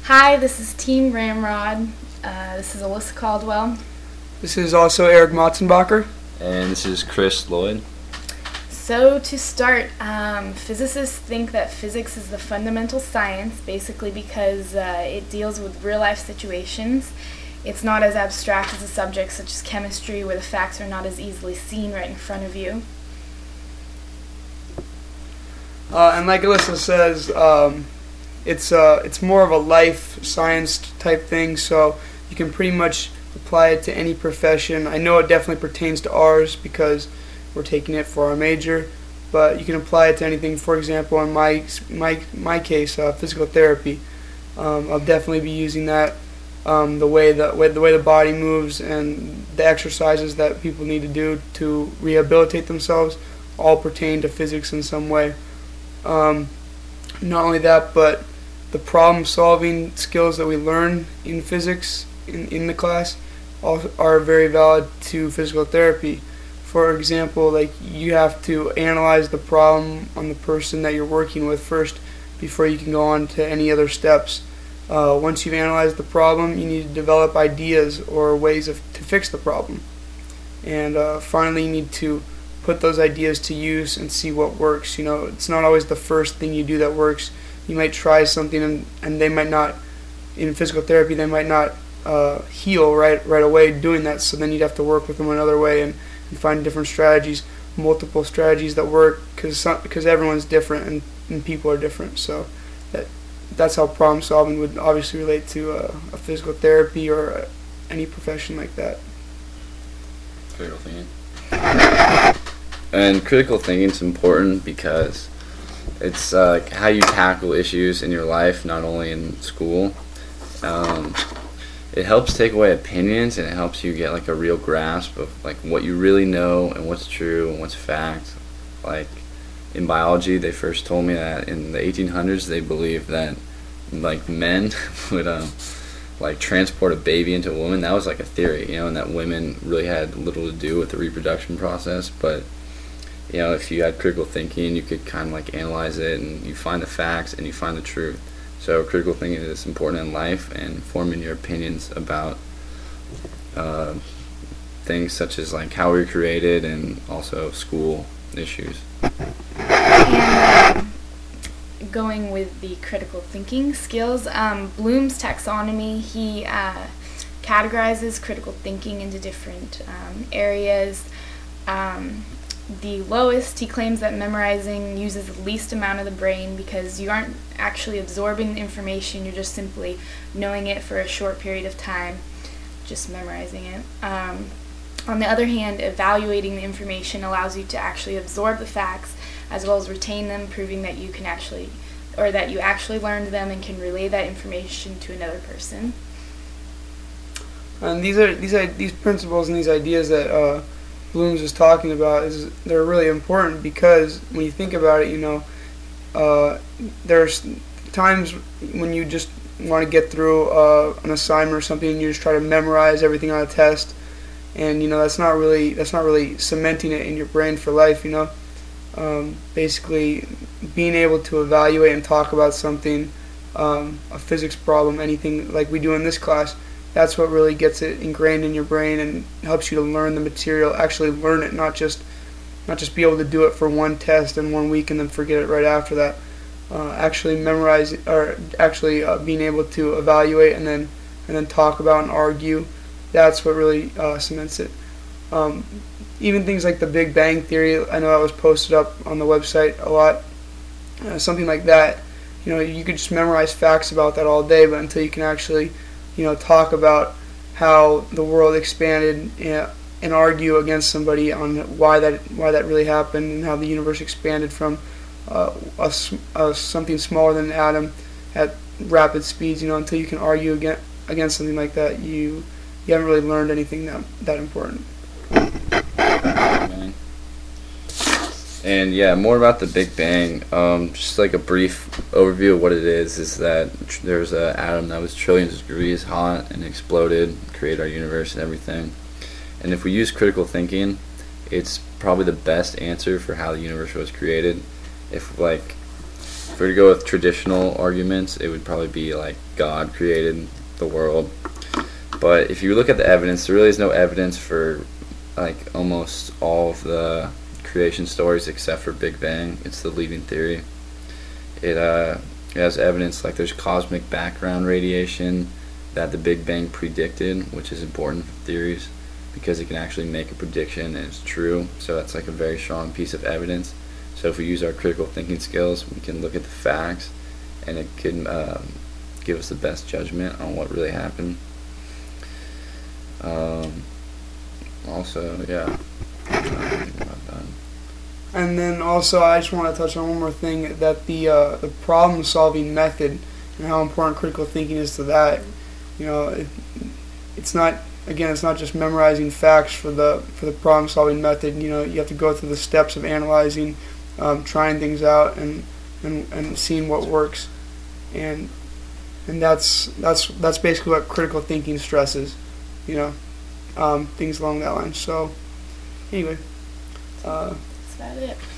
Hi, this is Team Ramrod. This is Alyssa Caldwell. This is also Eric Motzenbacher. And this is Chris Lloyd. So to start, physicists think that physics is the fundamental science, basically because it deals with real-life situations. It's not as abstract as a subject such as chemistry, where the facts are not as easily seen right in front of you. And like Alyssa says, it's more of a life science type thing, so you can pretty much apply it to any profession. I know it definitely pertains to ours because we're taking it for our major, but you can apply it to anything. For example, in my case, physical therapy. I'll definitely be using that. The way the body moves and the exercises that people need to do to rehabilitate themselves all pertain to physics in some way. Not only that, but the problem-solving skills that we learn in physics in the class are very valid to physical therapy. For example, like you have to analyze the problem on the person that you're working with first before you can go on to any other steps. Once you've analyzed the problem, you need to develop ideas or ways to fix the problem. And finally, you need to put those ideas to use and see what works. You know, it's not always the first thing you do that works. You might try something and they might not, in physical therapy, they might not heal right away doing that. So then you'd have to work with them another way and find different strategies, multiple strategies that work because everyone's different and people are different. So that's how problem solving would obviously relate to a physical therapy or any profession like that. Critical thinking. And critical thinking is important because it's how you tackle issues in your life, not only in school. It helps take away opinions, and it helps you get like a real grasp of like what you really know and what's true and what's fact. Like in biology, they first told me that in the 1800s they believed that like men would like transport a baby into a woman. That was like a theory, you know, and that women really had little to do with the reproduction process. But you know, if you had critical thinking, you could kind of like analyze it and you find the facts and you find the truth. So critical thinking is important in life and forming your opinions about things such as like how we were created and also school issues. And going with the critical thinking skills, Bloom's taxonomy, he categorizes critical thinking into different areas. The lowest, he claims that memorizing uses the least amount of the brain because you aren't actually absorbing the information, you're just simply knowing it for a short period of time, just memorizing it. On the other hand, evaluating the information allows you to actually absorb the facts as well as retain them, proving that you can actually, or that you actually learned them and can relay that information to another person. And these principles and these ideas that Bloom's is talking about they're really important because when you think about it, you know, there's times when you just want to get through an assignment or something and you just try to memorize everything on a test, and you know that's not really cementing it in your brain for life. You know, basically being able to evaluate and talk about something, a physics problem, anything like we do in this class. That's what really gets it ingrained in your brain and helps you to learn the material, actually learn it, not just be able to do it for one test and 1 week and then forget it right after that. Actually memorize or actually being able to evaluate and then talk about and argue. That's what really cements it. Even things like the Big Bang Theory, I know that was posted up on the website a lot. Something like that, you know, you could just memorize facts about that all day, but until you can actually, you know, talk about how the world expanded and argue against somebody on why that really happened and how the universe expanded from something smaller than an atom at rapid speeds. You know, until you can argue against something like that, you haven't really learned anything that important. And yeah, more about the Big Bang. Just like a brief overview of what it is that there's an atom that was trillions of degrees hot and exploded, created our universe and everything. And if we use critical thinking, it's probably the best answer for how the universe was created. If like If we were to go with traditional arguments, it would probably be like God created the world. But if you look at the evidence, there really is no evidence for like almost all of the creation stories except for Big Bang. It's the leading theory. It has evidence like there's cosmic background radiation that the Big Bang predicted, which is important for theories because it can actually make a prediction and it's true. So that's like a very strong piece of evidence. So if we use our critical thinking skills, we can look at the facts and it can give us the best judgment on what really happened. Also, yeah, I think about that. And then also, I just want to touch on one more thing, that the problem-solving method and how important critical thinking is to that. You know, it's not just memorizing facts for the problem-solving method. You know, you have to go through the steps of analyzing, trying things out, and seeing what works, and that's basically what critical thinking stresses. You know, things along that line. So, anyway. That's about it.